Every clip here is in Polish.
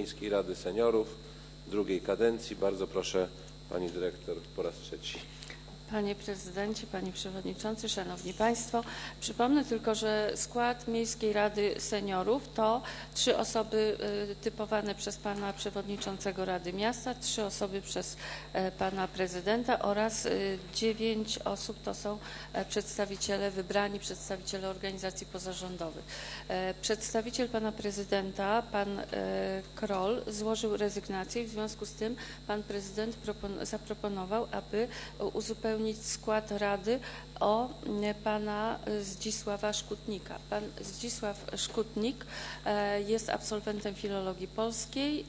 Miejskiej Rady Seniorów drugiej kadencji. Bardzo proszę Pani Dyrektor po raz trzeci. Panie Prezydencie, Panie Przewodniczący, Szanowni Państwo, przypomnę tylko, że skład Miejskiej Rady Seniorów to 3 osoby typowane przez Pana Przewodniczącego Rady Miasta, 3 osoby przez Pana Prezydenta oraz 9 osób to są przedstawiciele, wybrani przedstawiciele organizacji pozarządowych. Przedstawiciel Pana Prezydenta, Pan Kroll, złożył rezygnację i w związku z tym Pan Prezydent zaproponował, aby uzupełnić skład Rady o Pana Zdzisława Szkutnika. Pan Zdzisław Szkutnik jest absolwentem filologii polskiej.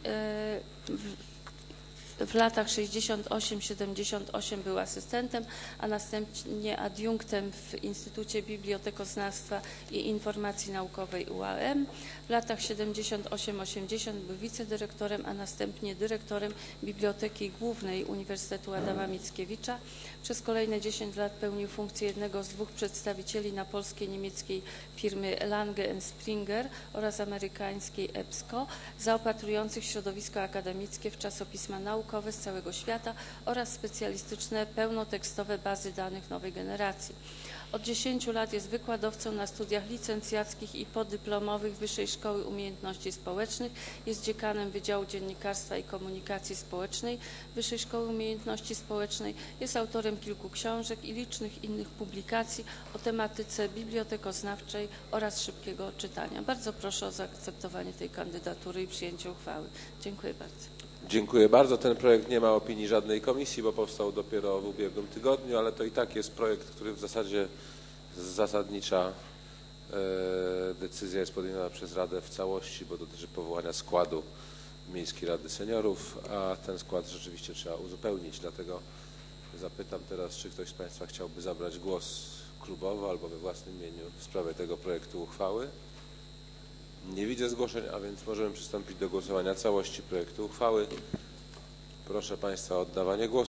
W latach 68-78 był asystentem, a następnie adiunktem w Instytucie Bibliotekoznawstwa i Informacji Naukowej UAM. W latach 78-80 był wicedyrektorem, a następnie dyrektorem Biblioteki Głównej Uniwersytetu Adama Mickiewicza. Przez kolejne 10 lat pełnił funkcję jednego z 2 przedstawicieli na polskiej i niemieckiej firmy Lange & Springer oraz amerykańskiej EBSCO, zaopatrujących środowisko akademickie w czasopisma naukowe z całego świata oraz specjalistyczne, pełnotekstowe bazy danych nowej generacji. Od 10 lat jest wykładowcą na studiach licencjackich i podyplomowych Wyższej Szkoły Umiejętności Społecznych, jest dziekanem Wydziału Dziennikarstwa i Komunikacji Społecznej Wyższej Szkoły Umiejętności Społecznej, jest autorem kilku książek i licznych innych publikacji o tematyce bibliotekoznawczej oraz szybkiego czytania. Bardzo proszę o zaakceptowanie tej kandydatury i przyjęcie uchwały. Dziękuję bardzo. Dziękuję bardzo. Ten projekt nie ma opinii żadnej komisji, bo powstał dopiero w ubiegłym tygodniu, ale to i tak jest projekt, który w zasadzie zasadnicza decyzja jest podjęta przez Radę w całości, bo dotyczy powołania składu Miejskiej Rady Seniorów, a ten skład rzeczywiście trzeba uzupełnić. Dlatego zapytam teraz, czy ktoś z Państwa chciałby zabrać głos klubowo albo we własnym imieniu w sprawie tego projektu uchwały. Nie widzę zgłoszeń, a więc możemy przystąpić do głosowania całości projektu uchwały. Proszę Państwa o oddawanie głosu.